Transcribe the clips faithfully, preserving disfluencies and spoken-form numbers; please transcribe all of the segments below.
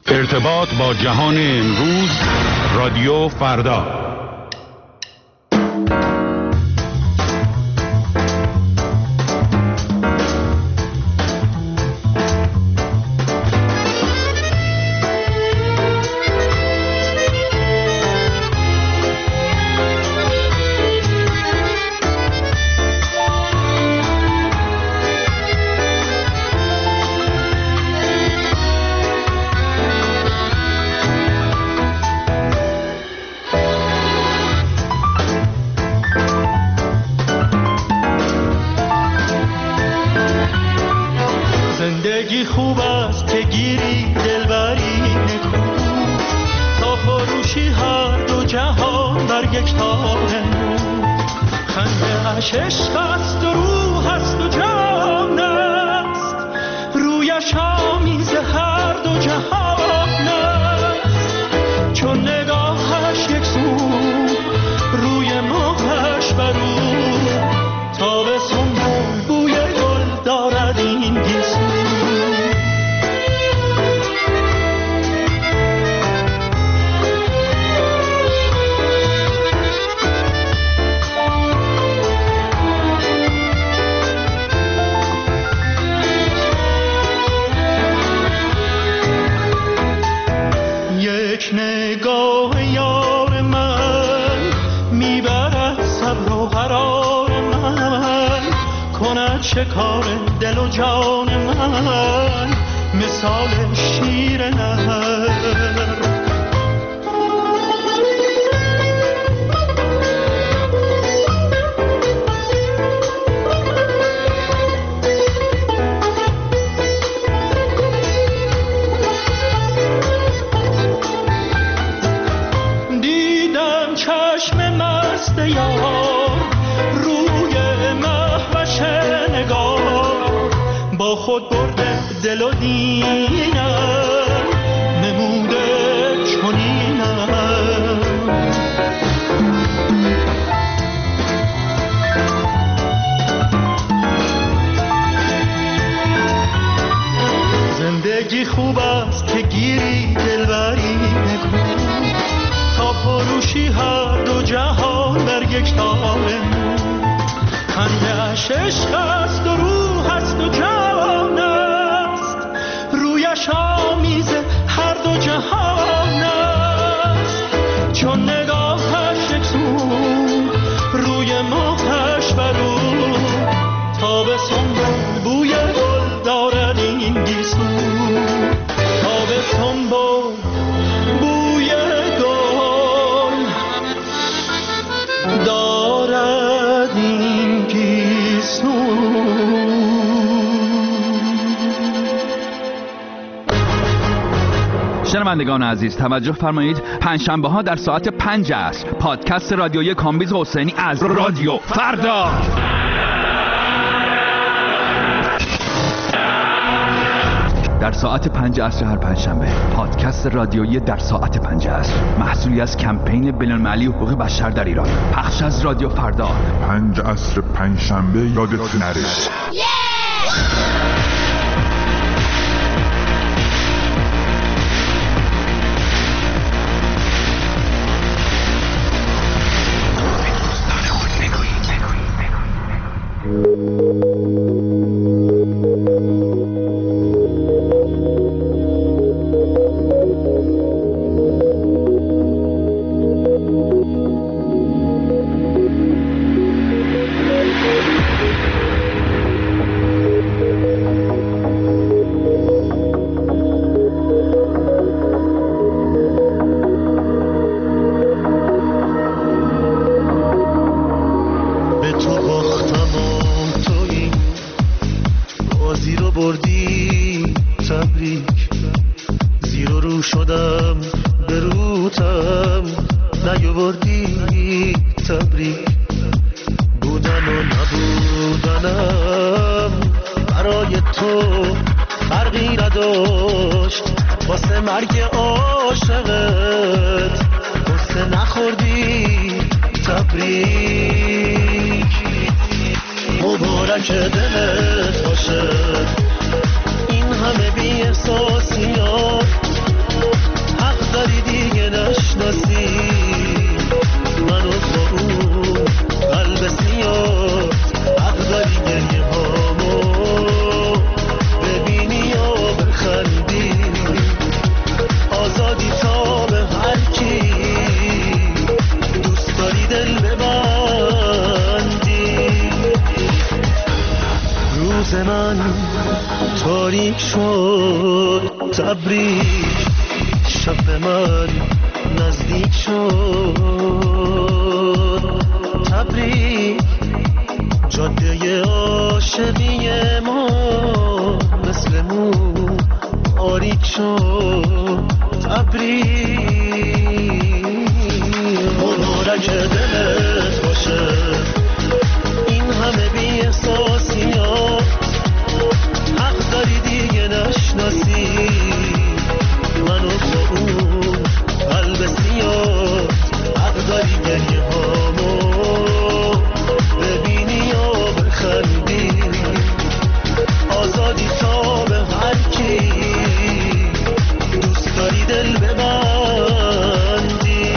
ارتباط با جهان امروز، رادیو فردا. زندگی خوب است که گیری دلبری نکو، تا فروشی هر دو جهان بر یک تار نو. خنده اش عشق است و روح است و جان است، رویش آمیز هر دو جهان است. چون نگاهش یک سو، روی ماهش برو، تا به سنبول بوی گل دارد این گیسو. یک نگاه یار من میبرد صبر و قرار من، کند شکار دل و جان من مثال شیر نهر. با خود برده دل و دینم، نموده چنینم. زندگی خوب است که گیری دلبری نکو، تا فروشی هر دو جهان بر یک تار نو. خنده اش عشق است و روح است و جان است، رویش آمیز هر دو جهان است. چون نگاهش یک سو، روی ماهش برو، تا به سنبول بوی گل دارد این گیسو. تا به سنبول بوی گل دارد این گیسو. شنوندگان عزیز توجه فرمایید، پنجشنبه ها در ساعت پنج عصر پادکست رادیویی کامبیز حسینی از رادیو فردا. در ساعت پنج عصر هر پنجشنبه پادکست رادیویی در ساعت پنج عصر، محصولی از کمپین بین‌المللی حقوق بشر در ایران، پخش از رادیو فردا. پنج عصر پنجشنبه یادتون نره. مبارک دلت باشه این همه بی احساسیات تاریک شد تبریک، شب به من نزدیک شد تبریک، جاده عاشقی ما مثل مو تاریک شد تبریک. مبارک دلت باشه این همه بی احساسیات، حق داری دیگه نشناسی منو با اون قلب سیاه، حق داری گریه هامو ببینی یا بخندی، آزادی تا به هر کی دوست داری دل ببندی.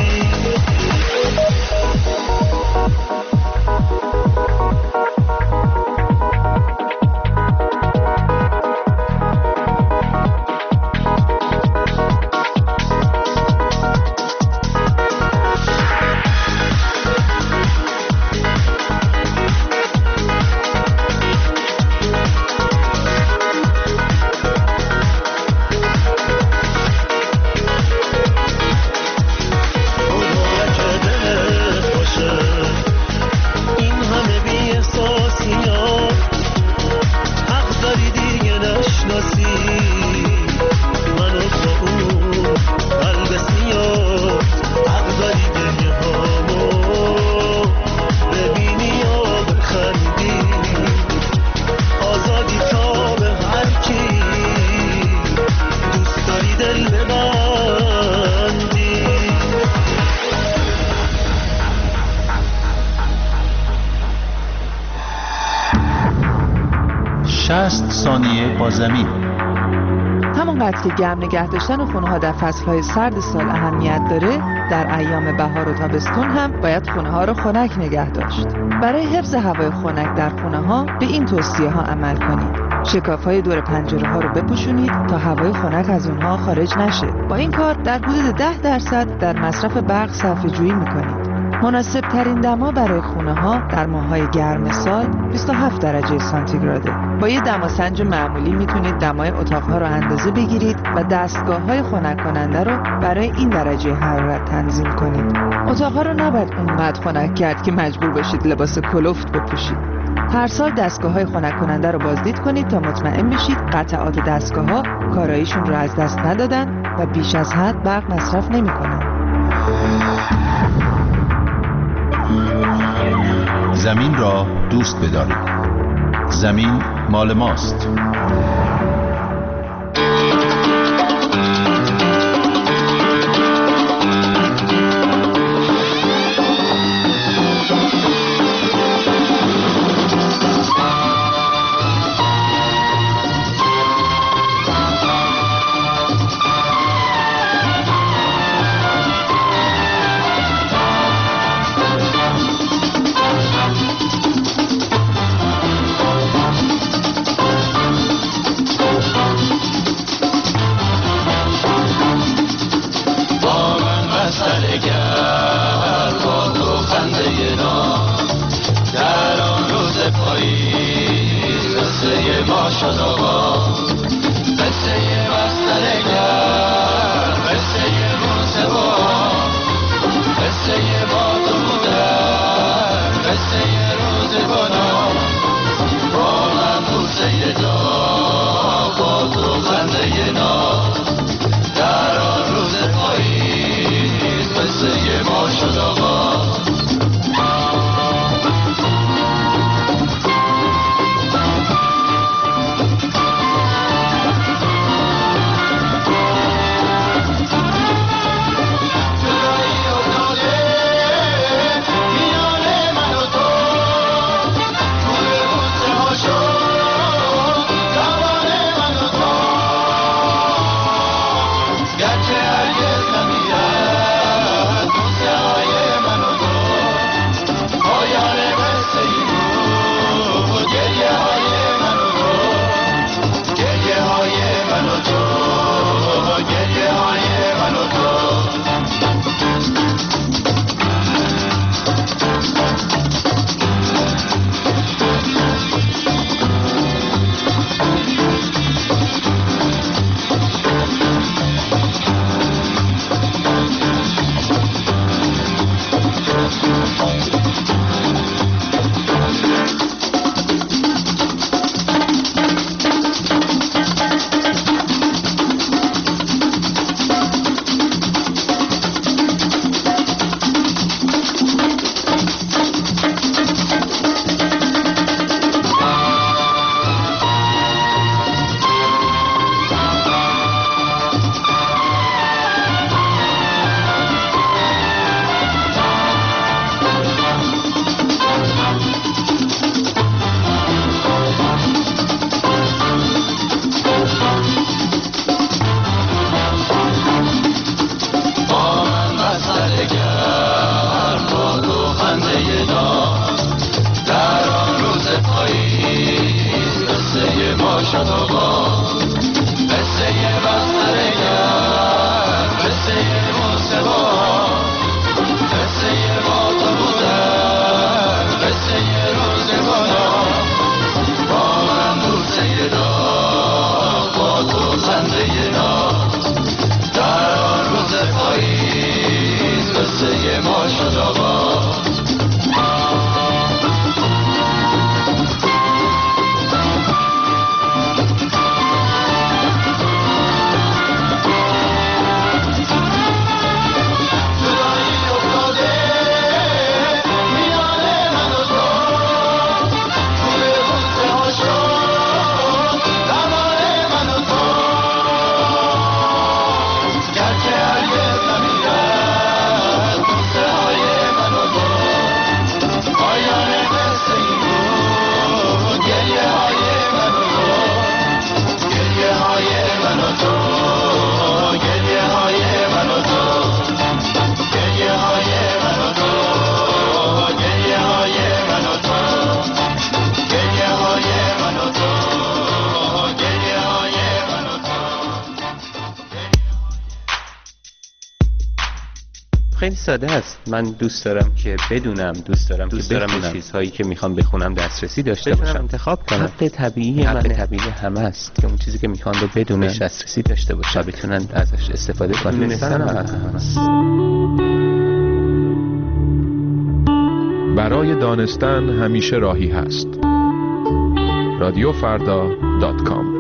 شصت ثانیه با زمین. همونقدر که گرم نگه داشتن خونه ها در فصلهای سرد سال اهمیت داره، در ایام بهار و تابستون هم باید خونه ها رو خنک نگه داشت. برای حفظ هوای خنک در خونه ها به این توصیه ها عمل کنید: شکاف های دور پنجره ها رو بپوشونید تا هوای خنک از اونها خارج نشه. با این کار در حدود ده درصد در مصرف برق صرفه جویی میکنید. مناسب ترین دما برای خونه ها در ماه‌های گرم سال بیست و هفت درجه سانتیگراده. با یه دماسنج معمولی میتونید دمای اتاقها رو اندازه بگیرید و دستگاه‌های خنک کننده رو برای این درجه حرارت تنظیم کنید. اتاقها رو نباید اونقدر خنک کرد که مجبور باشید لباس کلفت بپوشید. هر سال دستگاه‌های خنک کننده رو بازدید کنید تا مطمئن بشید قطعات دستگاه‌ها کاراییشون رو از دست ندادن و بیش از حد برق مصرف نمی‌کنن. زمین را دوست بدارید. زمین مال ماست. خیلی ساده است. من دوست دارم که بدونم، دوست دارم دوست که دارم به چیزهایی که میخوام بخونم دسترسی داشته باشم، انتخاب کنم. حق طبیعی حق من طبیعی همه است که اون چیزی که میخوان رو بدونن، دسترسی داشته باشن، بتونن ازش استفاده کنن. دونستن هست. برای دانستن همیشه راهی هست. رادیو فردا دات کام.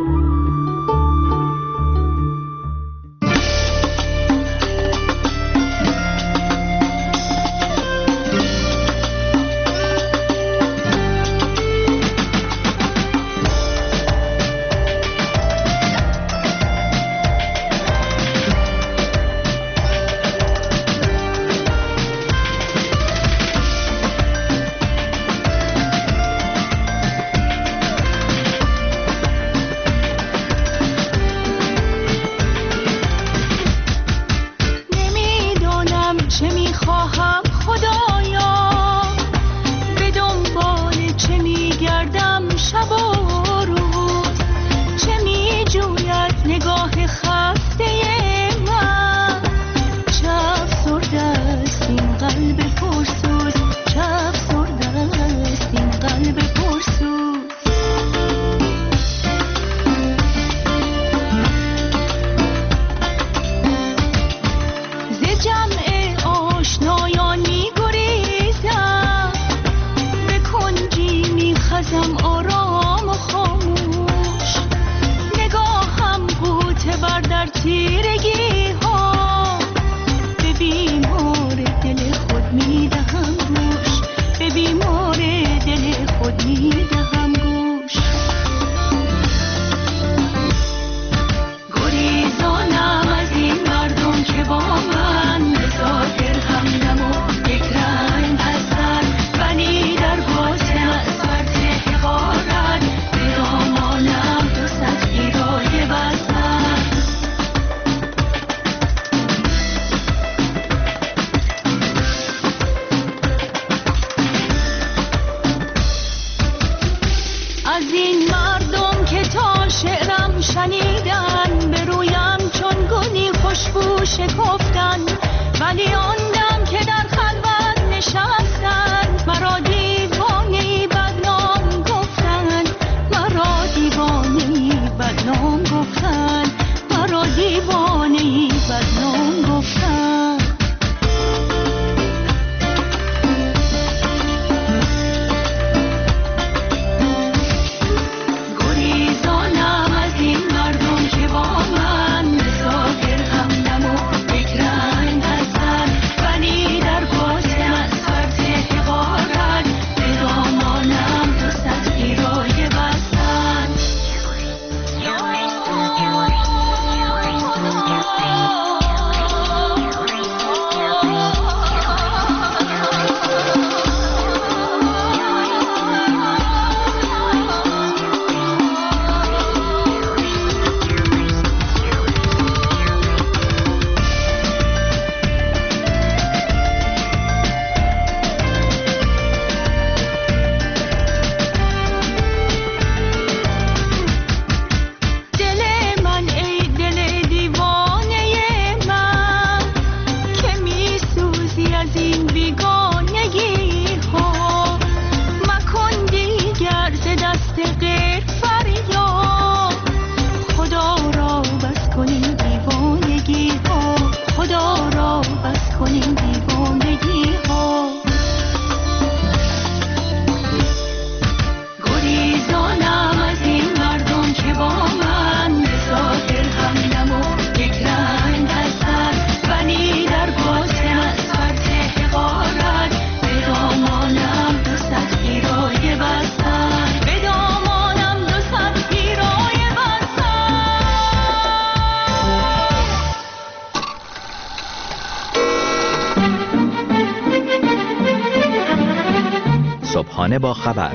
صبحانه با خبر،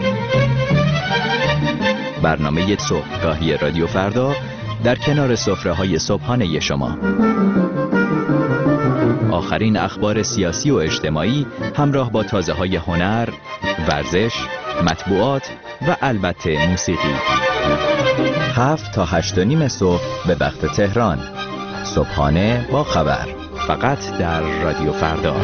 برنامه صبحگاهی رادیو فردا در کنار سفره‌های صبحانه شما. آخرین اخبار سیاسی و اجتماعی همراه با تازه‌های هنر، ورزش، مطبوعات و البته موسیقی. هفت تا هشت و نیم صبح به وقت تهران. صبحانه با خبر. فقط در رادیو فردا.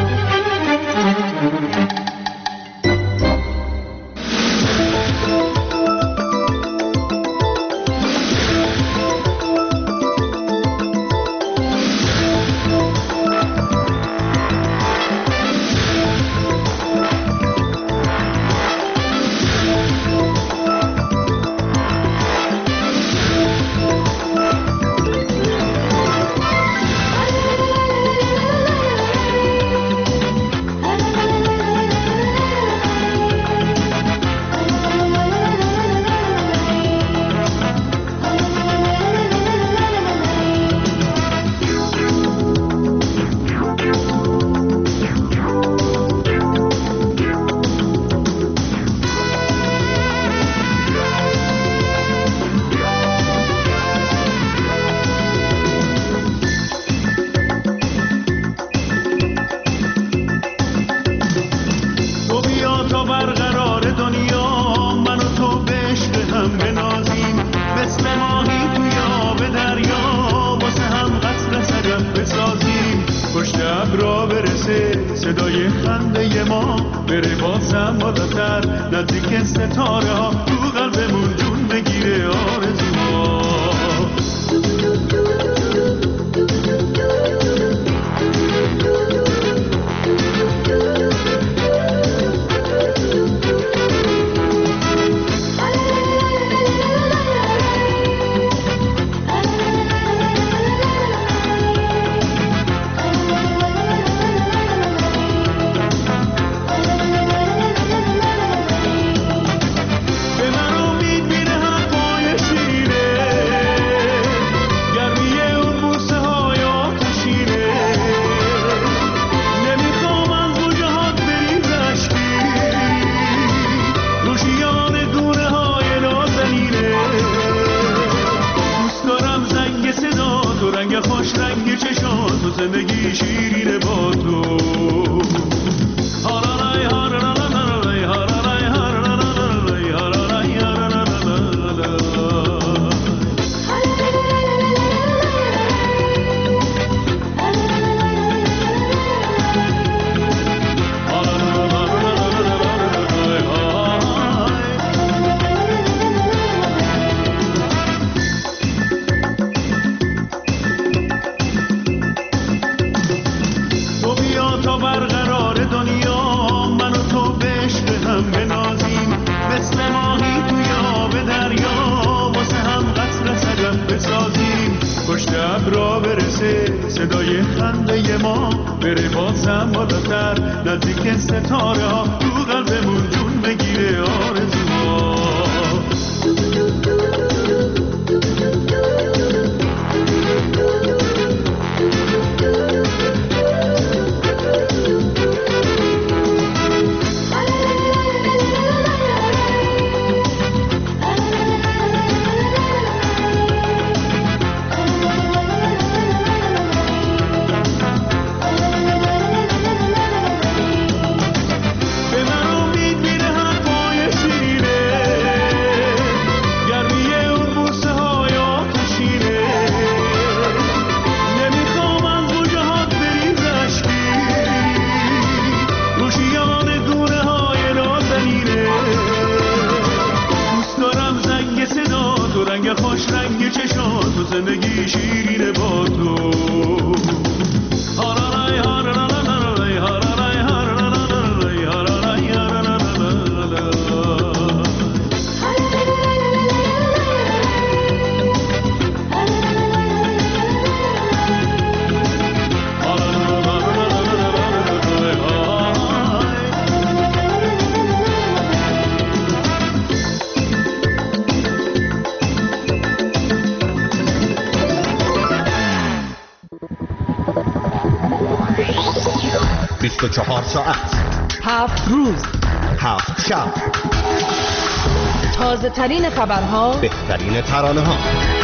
بیست و چهار ساعت، هفت روز، هفت شب، تازه ترین خبرها، بهترین ترانه ها.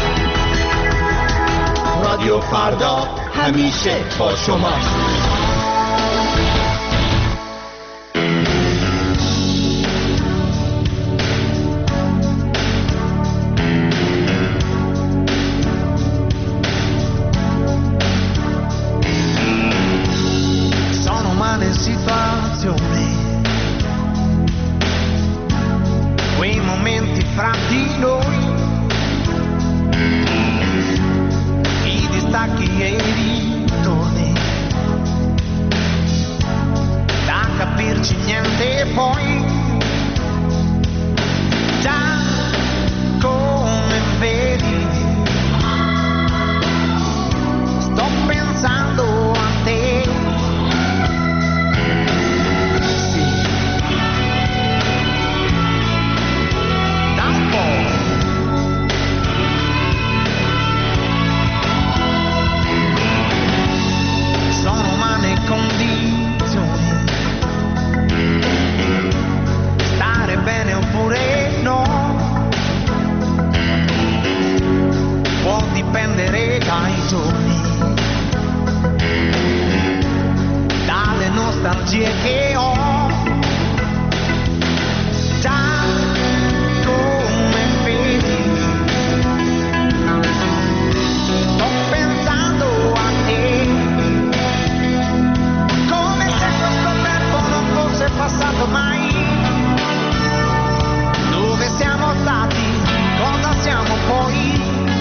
رادیو فردا همیشه با شما. e ritorni, da capirci niente poi, già come vedi, sto pensando a te. Sì, da un po'. Sono umane condizioni, stare bene oppure no, può dipendere dai giorni, dalle nostalgie che ho, già come vedi, sto pensando a te, come se questo tempo non fosse passato mai. Dove siamo stati, cosa siamo poi,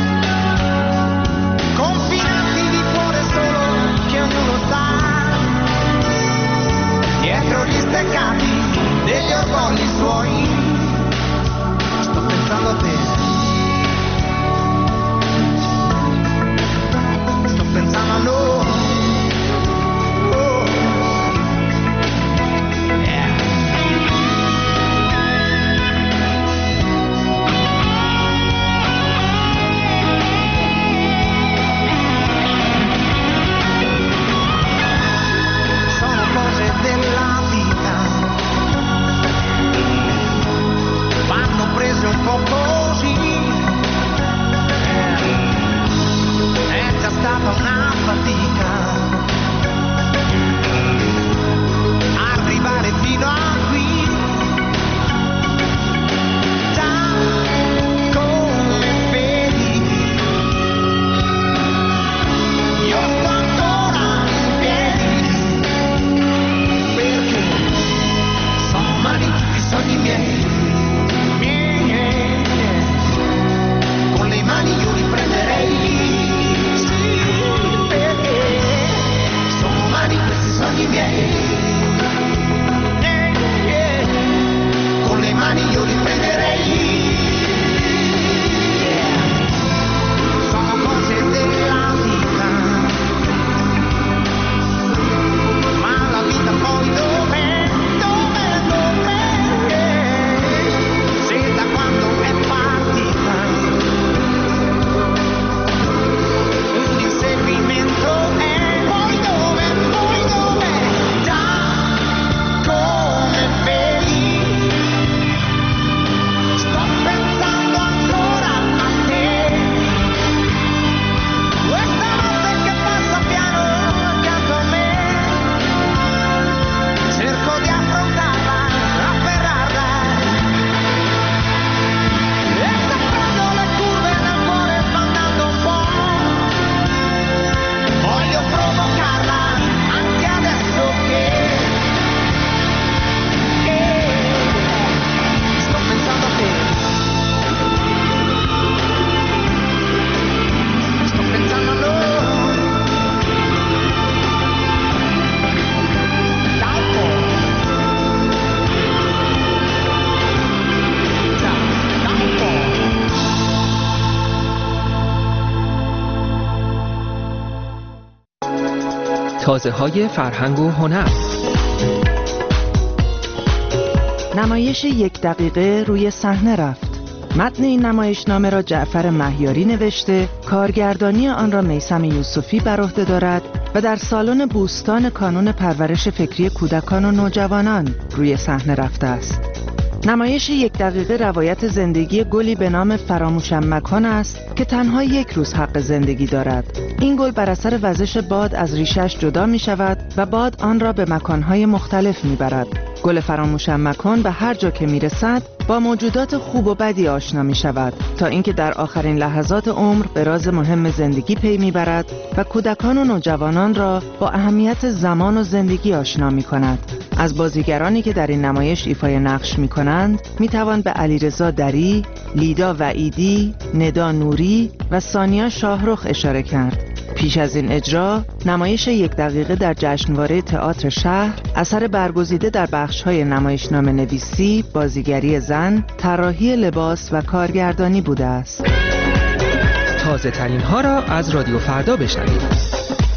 confinati di cuore solo che ognuno sta, dietro gli steccati degli orgogli suoi. Sto pensando a te, sto pensando a noi. Oh. Yeah. Sono cose della vita, vanno prese un po' così, è già stata una fatica arrivare fino a qui, già come vedi, io sto ancora in piedi, perché sono umani tutti i sogni miei, miei, miei, miei. Con le mani io riprenderei, sì, perché sono umani questi sogni miei, miei, miei. Con le mani io riprenderei, yeah. Sono cose della vita, ma la vita poi dov'è, dov'è, dov'è, se da quando è partita un inseguimento è, poi dov'è, poi dov'è, già come vedi, sto pensando ancora a te, questa notte che passa piano accanto a me, cerco di affrontarla, afferrarla, e sta prendo le curve nel cuore sbandando un po', voglio provocarla anche adesso che, che sto pensando a te, sto pensando a noi, da un po', già, da un po'. تازه های فرهنگ و هنر. نمایش یک دقیقه روی صحنه رفت. متن این نمایشنامه را جعفر مهیاری نوشته، کارگردانی آن را میثم یوسفی بر عهده دارد و در سالن بوستان کانون پرورش فکری کودکان و نوجوانان روی صحنه رفته است. نمایش یک دقیقه روایت زندگی گلی به نام فراموشم مکان است که تنها یک روز حق زندگی دارد. این گل بر اثر وزش باد از ریشش جدا می شود و باد آن را به مکانهای مختلف می برد. گل فراموشم مکان به هر جا که می رسد با موجودات خوب و بدی آشنا می شود تا اینکه در آخرین لحظات عمر به راز مهم زندگی پی می برد و کودکان و نوجوانان را با اهمیت زمان و زندگی آشنا می کند. از بازیگرانی که در این نمایش ایفای نقش می کنند می توان به علیرضا دری، لیدا وعیدی، ندا نوری و سانیا شاهرخ اشاره کرد. پیش از این اجرا، نمایش یک دقیقه در جشنواره تئاتر شهر، اثر برگزیده در بخش‌های نمایشنامه نویسی، بازیگری زن، طراحی لباس و کارگردانی بوده است. تازه ترین ها را از رادیو فردا بشنوید.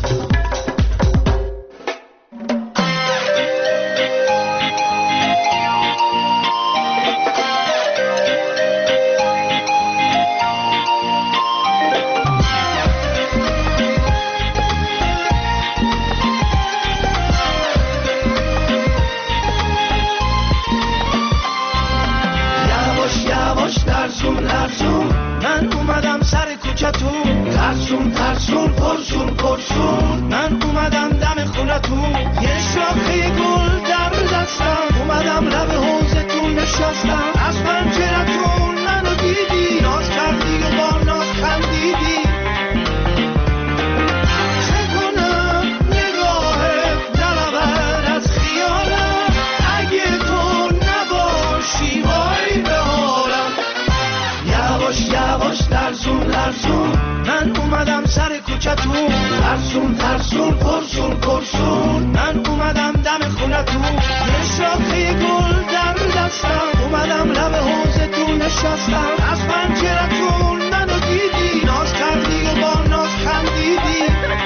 ترسون ترسون پرسون پرسون من اومدم دم خونتون، یه شاخه گل در دستم، اومدم لب حوضتون نشستم، از پنجرتون منو دیدی، ناز کردی و با ناز خندیدی. چه کنم نگاهت نلبر از خیالم، اگه تو نباشی وای به حالم. یواش یواش لرزون لرزون من اومدم سر کوچتون، ترسون ترسون پرسون پرسون من اومدم دم خونتون، یه شاخه گل در دستم، اومدم لب حوضتون نشستم، از پنجرتون منو دیدی، ناز کردی و با ناز خندیدی.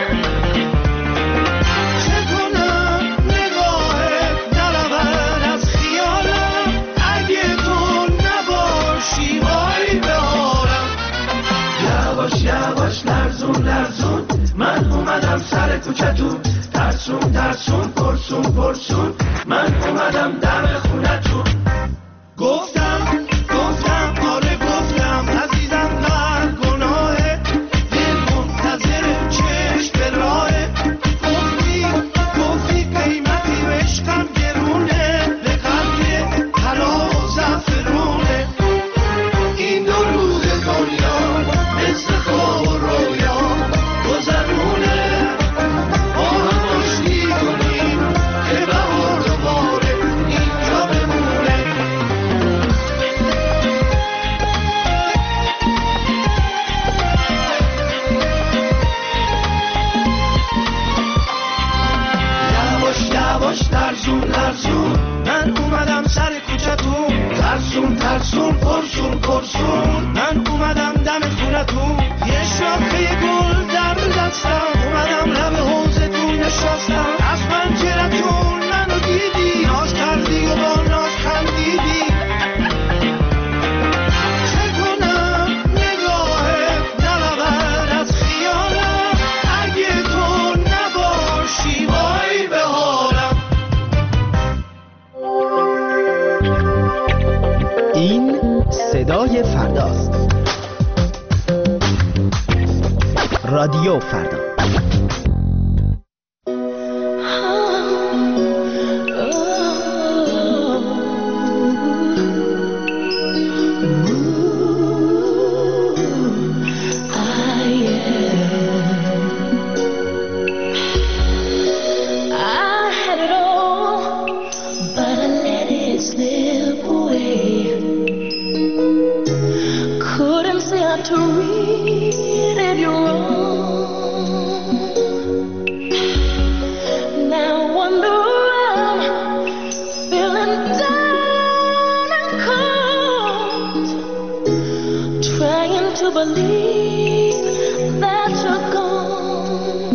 چه کنم نگاهت نلبر از خیالم، اگه تو نباشی وای به حالم. یواش یواش لرزون لرزون من اومدم سر کوچتون، ترسون ترسون پرسون پرسون من اومدم دم خونتون. گفتم گفتم آره گفتم عزیزم قلب گناهه، دل منتظر چشم به راهه، گفتی گفتی قیمتی و عشقم گرونه، به قلب طلا و زعفرونه. این دو روز دنیا مثل خواب و رویا گذرونه، با هم آشتی کنیم که بهار دوباره اینجا بمونه. یواش یواش لرزون لرزون من اومدم سر کوچتون، ترسون ترسون پرسون پرسون من اومدم دم خونتون، یه شاخه گل در دستم، اومدم لب حوضتون نشستم، از پنجرتون منو دیدی، ناز کردی و با ناز خندیدی. چه کنم نگاهت نلبر از خیالم، اگه تو نباشی وای به حالم. این صدای فرداست. رادیو فردا. To read it, you're wrong. Now wonder I'm feeling down and cold, trying to believe that you're gone.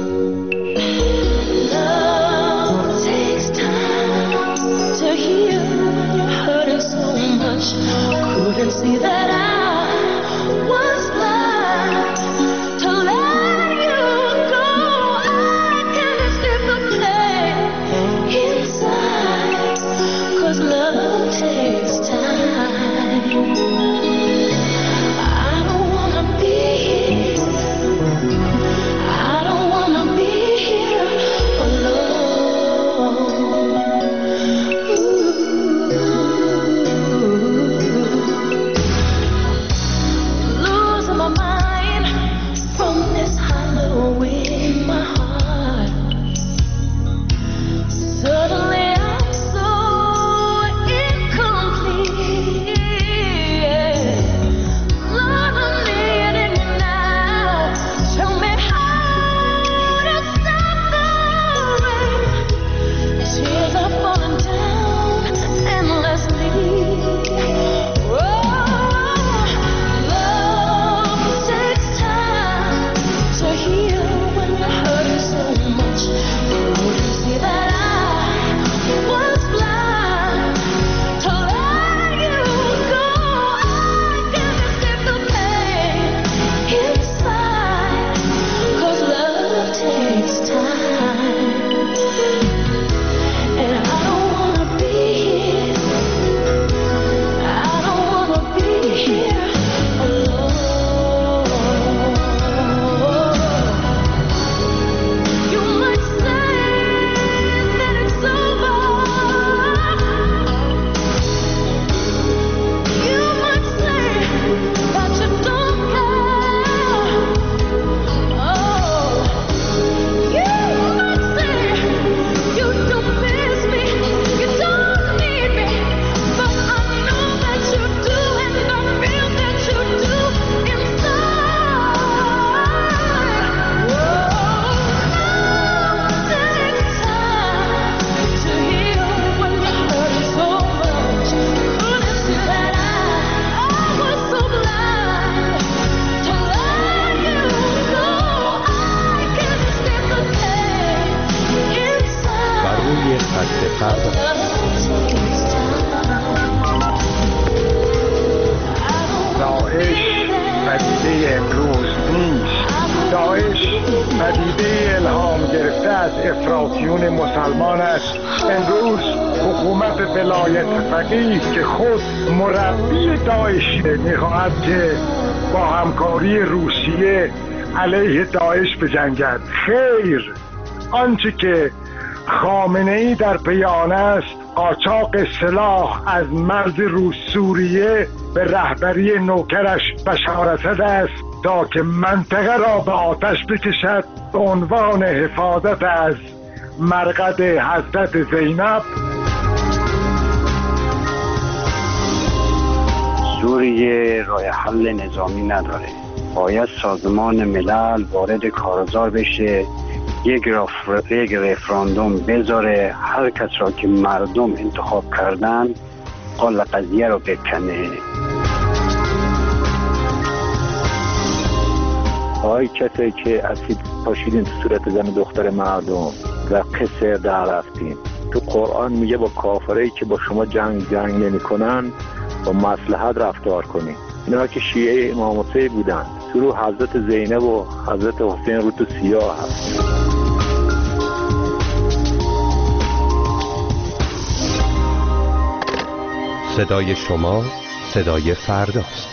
Love takes time to heal. You're hurting so much. Couldn't see that I was blind to let you go. I can't escape the pain inside, 'cause love takes time. I don't wanna be فردا. داعش پدیده امروز نیست. داعش پدیده الهام گرفته از افراطیون مسلمان است. امروز حکومت ولایت فقیه که خود مربی داعش میخواهد که با همکاری روسیه علیه داعش بجنگد. خیر، آنچه که خامنه ای در بیان است قاچاق سلاح از مرز روس سوریه به رهبری نوکرش بشار اسد است تا که منطقه را به آتش بکشد به عنوان حفاظت از مرقد حضرت زینب. سوریه راه حل نظامی نداره. باید سازمان ملل وارد کارزار بشه، یک یک رفراندوم بذاره، هر کس را که مردم انتخاب کردن قال قضیه رو بکنه. آی کسی که اسید پاشیدین تو صورت زن دختر مردم و قصر در رفتین، تو قرآن میگه با کافرایی که با شما جنگ جنگ نمی کنن با مصلحت رفتار کنین. اینا که شیعه امام حسین بودن، تو رو حضرت زینب و حضرت حسین رو تو سیاه هست. صدای شما صدای فرداست.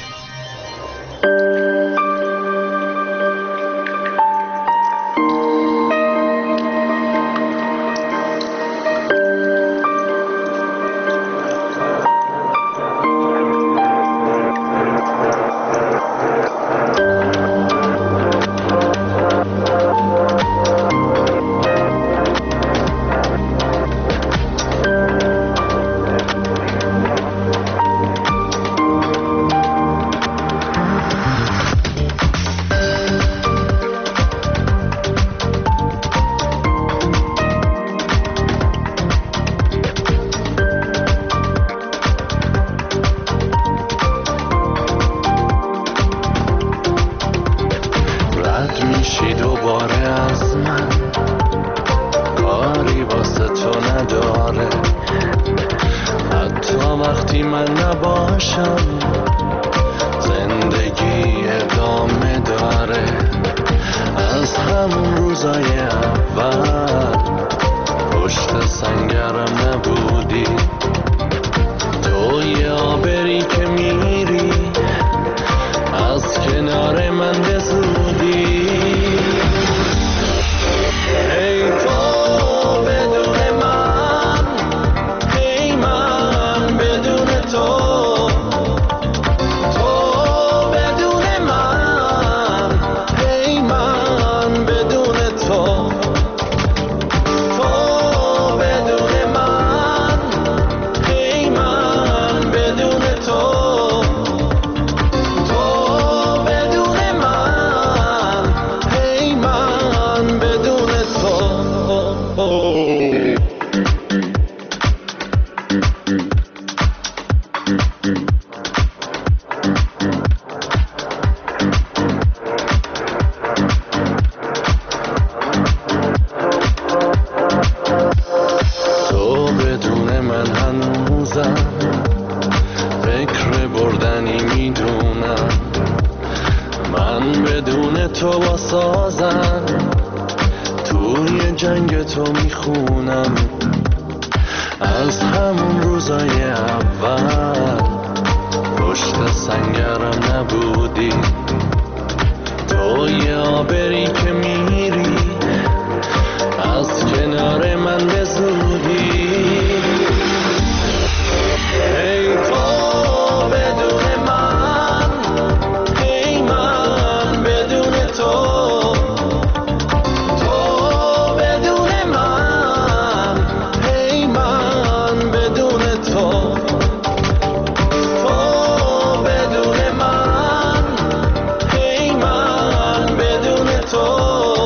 Oh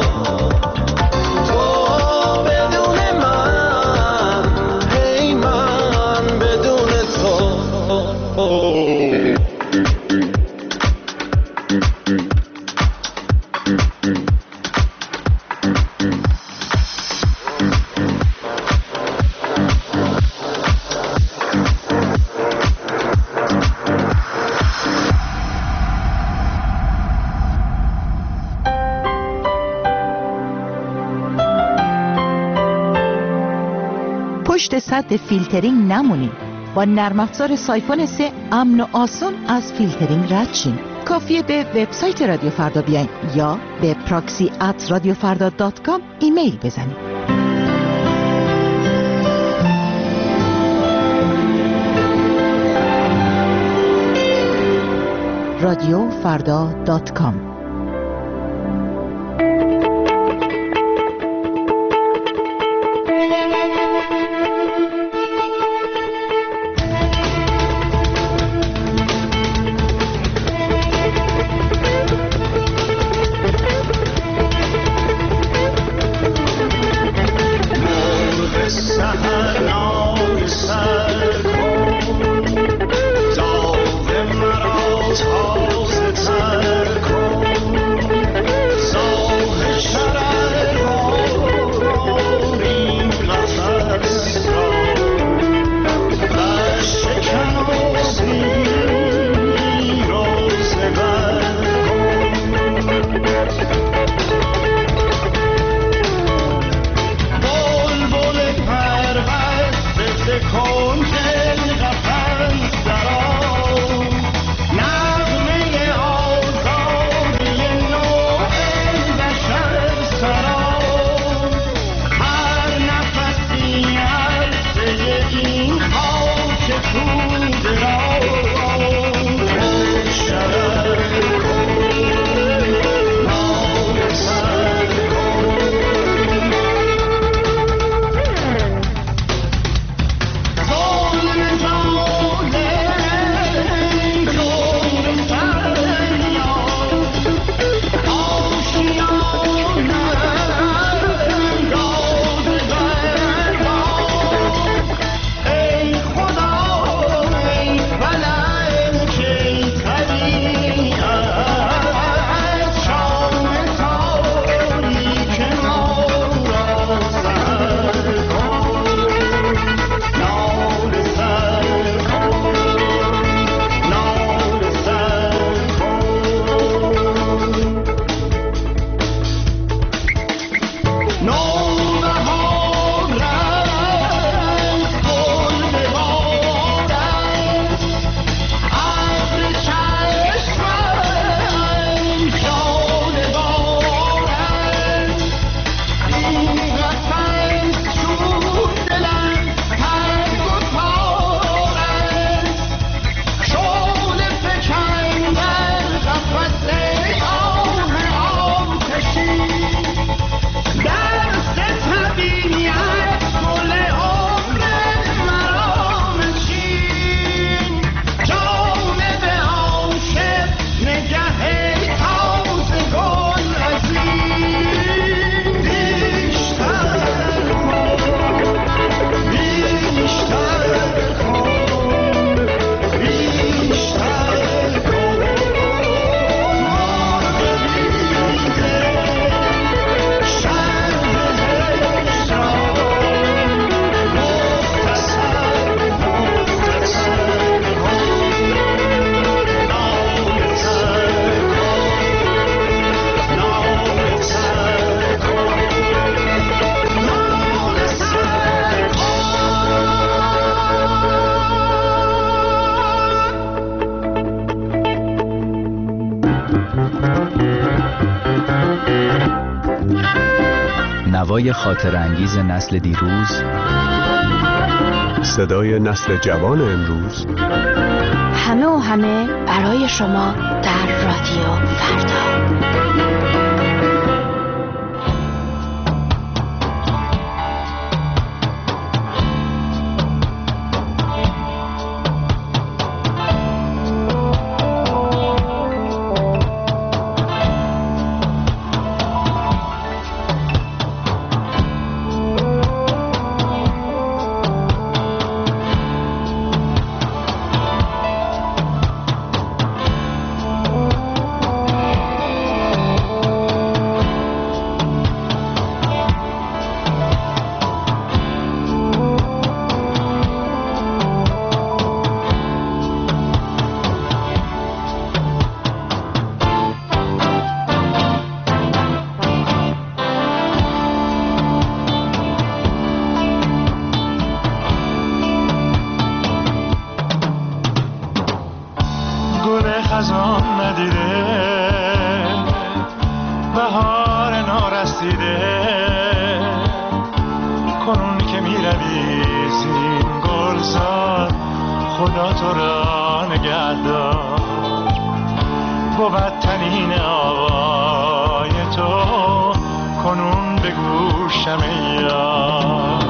پشت سد فیلترینگ نمونید. با نرم افزار سایفون سه امن و آسون از فیلترینگ رد شین. کافیه به وبسایت رادیو فردا بیاین یا به پراکسی ات رادیو فردا دات کام ایمیل بزنید. رادیو فردا دات کام. نوای خاطر انگیز نسل دیروز، صدای نسل جوان امروز، همه و همه برای شما در رادیو فردا. بنویسیم گلزار خدا تو را نگهدار بود تنین آوای تو کنون به گوشم یار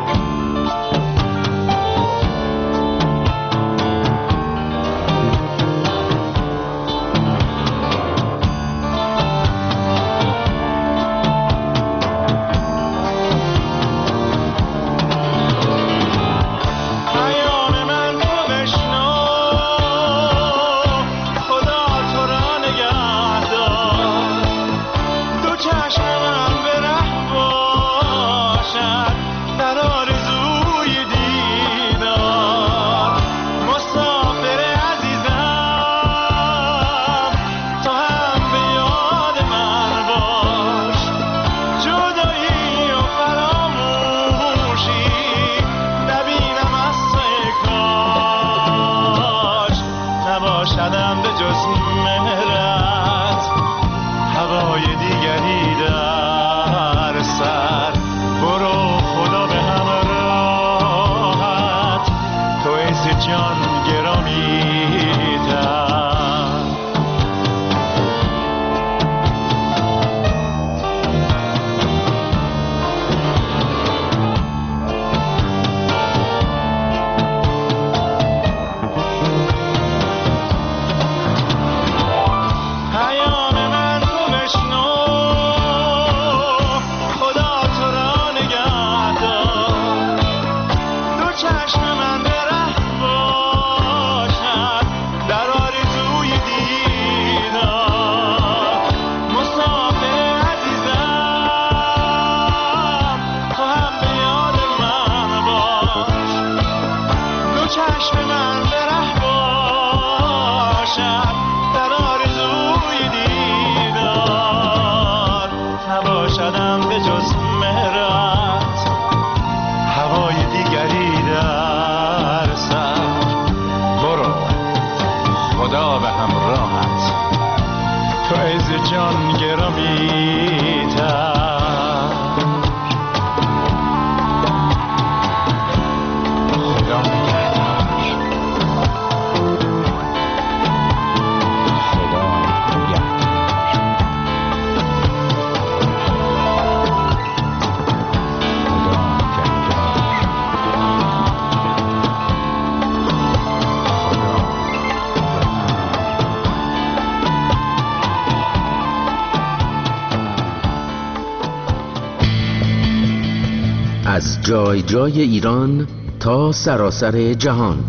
از جای جای ایران تا سراسر جهان،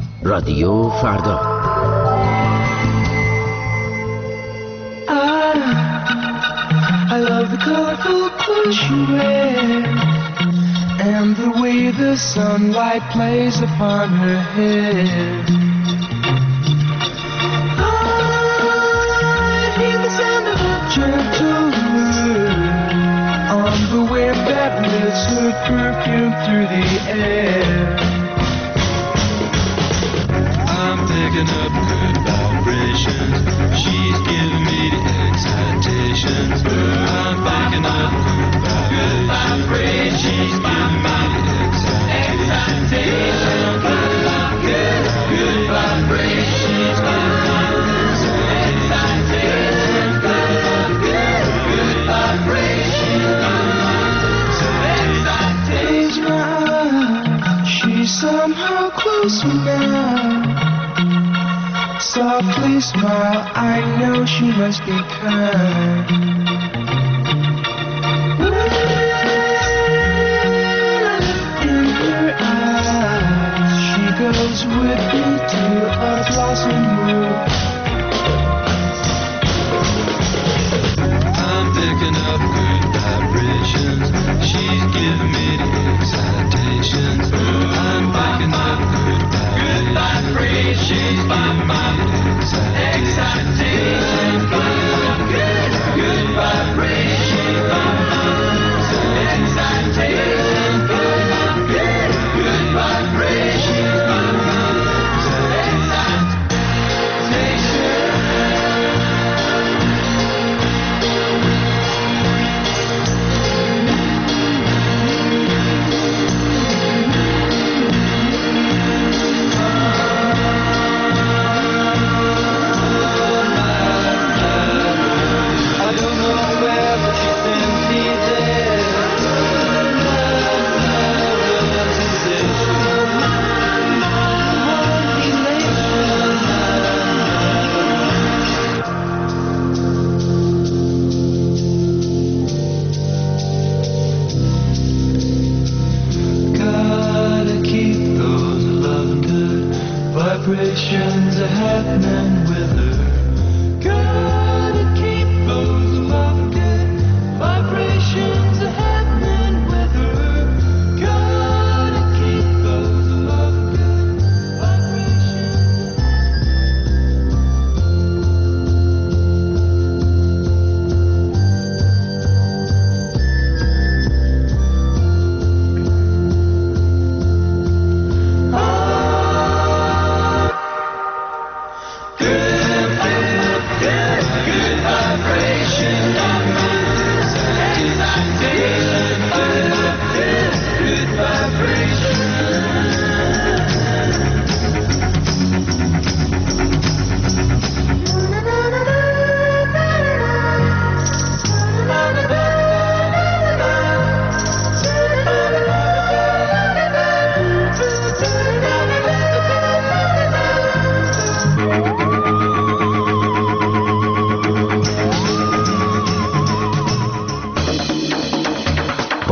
رادیو فردا. I love the colorful clothes you wear and the way the sunlight plays upon her hair. I hear the sound of a gentle word on the wind that lifts her perfume through the air. I'm picking up good vibrations. She's giving me the excitations. I'm picking up good vibrations. She's giving me the excitations. Good, good vibrations. She's giving me the excitations. Good, good, good vibrations. Close my eyes. She's somehow closer now. Softly smile, I know she must be kind. In her eyes, she goes with me to a blossom room. I'm picking up good vibrations. She's giving me the excitations. I'm picking up good vibrations. She's giving me excitation, good, good, good vibration. Excitation, good, good, good vibration. Excitation.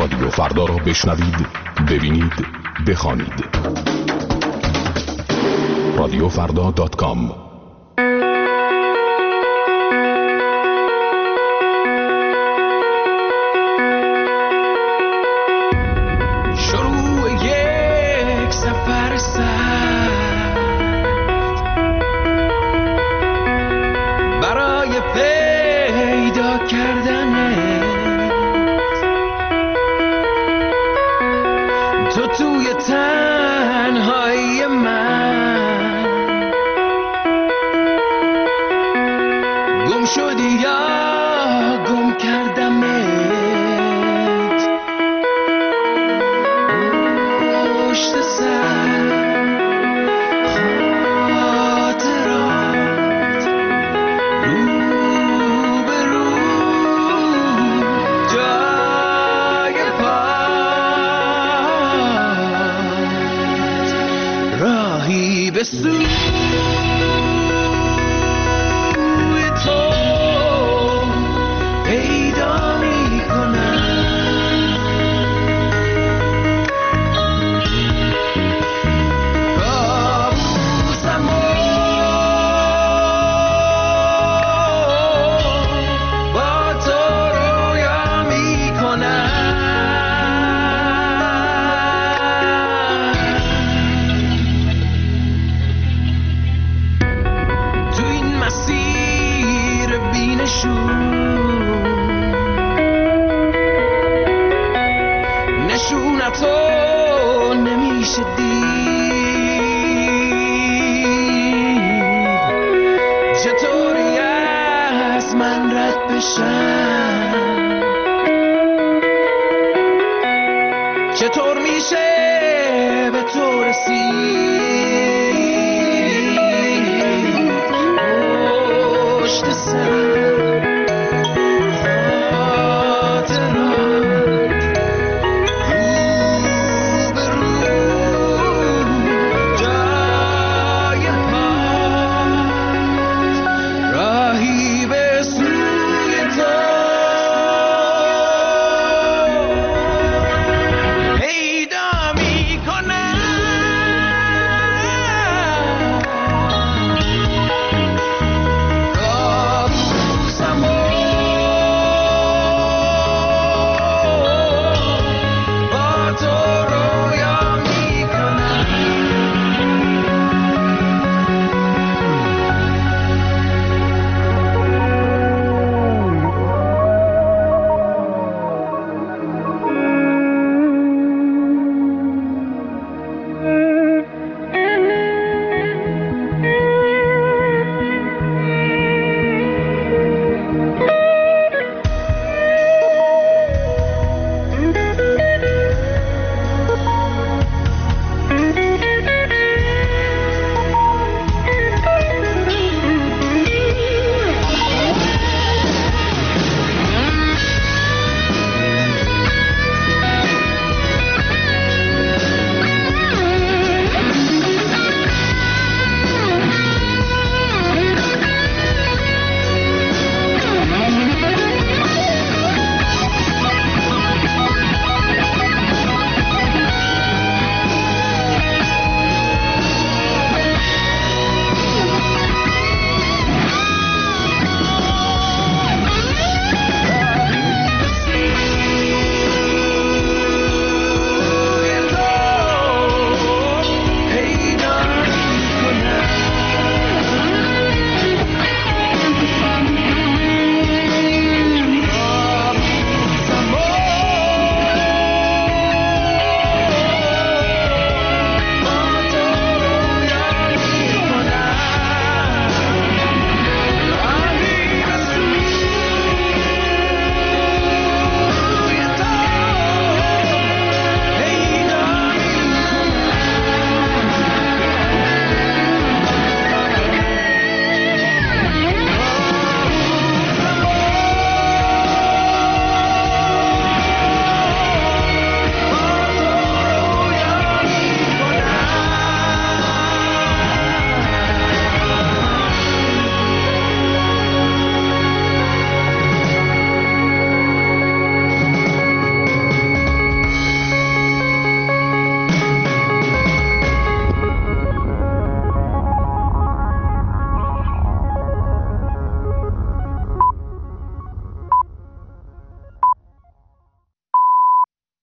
رادیو فردا را بشنوید، ببینید، بخوانید. رادیو فردا دات کام. شروع یک سفر سخت برای پیدا کردنت، تو توی تنهایی من گم شدی یا گم کردمت، پشت سر خاطرات رو به رو جای پات راهی به سوی تو پیدا می کنم. کابوسم با تو رویا می کنم. تو این مسیر بینشون نشونتو نمیشه دید، چطوری از من رد بشم، چطور میشه به تو رسید، پشت سر